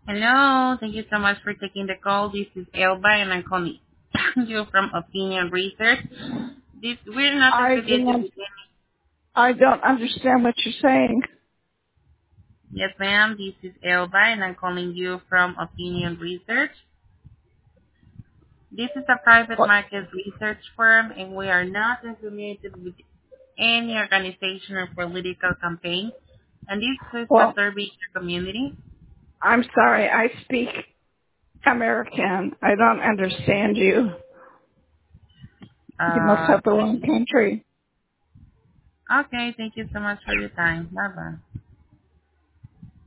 Hello. Thank you so much for taking the call. This is Elba, and I'm calling you from Opinion Research. We're not I affiliated don't, with any. I don't understand what you're saying. Yes, ma'am. This is Elba, and I'm calling you from Opinion Research. This is a private What? market research firm, and we are not affiliated with any organization or political campaign. And this is a Well, survey in the community. I'm sorry. I speak American. I don't understand you. You must have the wrong country. Okay. Thank you so much for your time. Bye bye.